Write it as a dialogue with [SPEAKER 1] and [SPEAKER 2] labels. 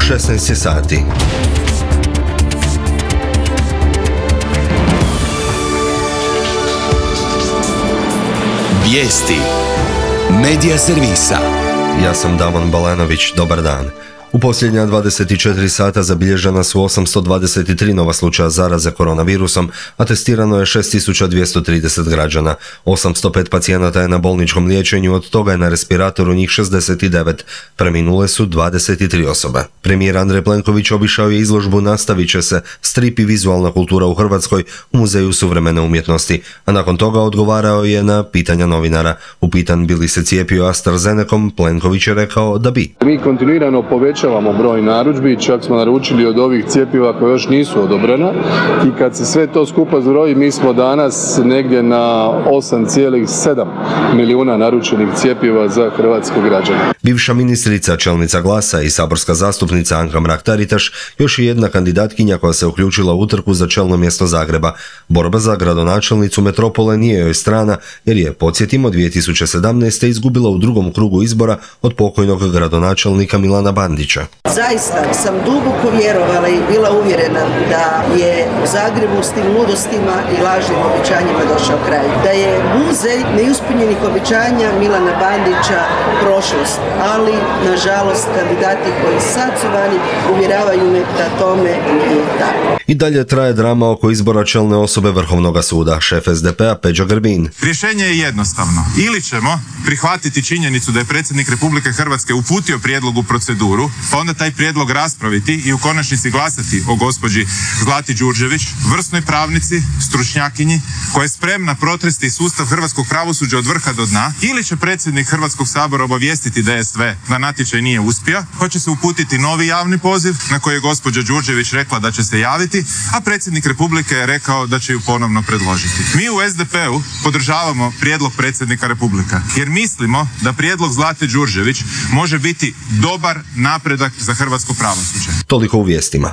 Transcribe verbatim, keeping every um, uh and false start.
[SPEAKER 1] šesnaest je sati.
[SPEAKER 2] Vijesti Medija servisa.
[SPEAKER 1] Ja sam Damon Balanović, dobar dan. U posljednja dvadeset četiri sata zabilježena su osamsto dvadeset tri nova slučaja zaraze koronavirusom, a testirano je šest tisuća dvjesto trideset građana. osamsto pet pacijenata je na bolničkom liječenju, od toga je na respiratoru njih šezdeset devet. Preminule su dvadeset tri osobe. Premijer Andrej Plenković obišao je izložbu Nastavit će se, strip i vizualna kultura u Hrvatskoj u Muzeju suvremene umjetnosti, a nakon toga odgovarao je na pitanja novinara. Upitan bi li se cijepio AstraZenecom, Plenković je rekao da bi.
[SPEAKER 3] Mi kontinuirano povećavamo broj narudžbi, čak smo naručili od ovih cjepiva koje još nisu odobrena i kad se sve to skupa zbroji, mi smo danas negdje na osam zarez sedam milijuna naručenih cjepiva za hrvatske građane.
[SPEAKER 1] Bivša ministrica, čelnica Glasa i saborska zastupnica Anka Mrak-Taritaš još je jedna kandidatkinja koja se uključila u utrku za čelno mjesto Zagreba. Borba za gradonačelnicu metropole nije joj strana jer je, podsjetimo, dvije tisuće sedamnaeste. izgubila u drugom krugu izbora od pokojnog gradonačelnika Milana Bandića.
[SPEAKER 4] Zaista sam duboko vjerovala i bila uvjerena da je u Zagrebu s tim ludostima i lažnim obećanjima došao kraj. Da je muzej neispunjenih obećanja Milana Bandića prošlost, ali nažalost kandidati koji sad su vani uvjeravaju me da tome nije tako.
[SPEAKER 1] I dalje traje drama oko izbora čelne osobe Vrhovnog suda. Šef es de pe a Peđa Grbin.
[SPEAKER 5] Rješenje je jednostavno. Ili ćemo prihvatiti činjenicu da je predsjednik Republike Hrvatske uputio prijedlog u proceduru, pa onda taj prijedlog raspraviti i u konačnici glasati o gospođi Zlati Đurđević, vrsnoj pravnici, stručnjakinji, koja je spremna protresti sustav hrvatskog pravosuđa od vrha do dna, ili će predsjednik Hrvatskog sabora obavijestiti de es ve da natječaj nije uspio, pa će se uputiti novi javni poziv na koji je gospođa Đurđević rekla da će se javiti, a predsjednik Republike je rekao da će ju ponovno predložiti. Mi u es de pe u podržavamo prijedlog predsjednika Republike, jer mislimo da prijedlog Zlate Đurđević može biti dobar napredak za hrvatsko pravosuđe.
[SPEAKER 1] Toliko u vijestima.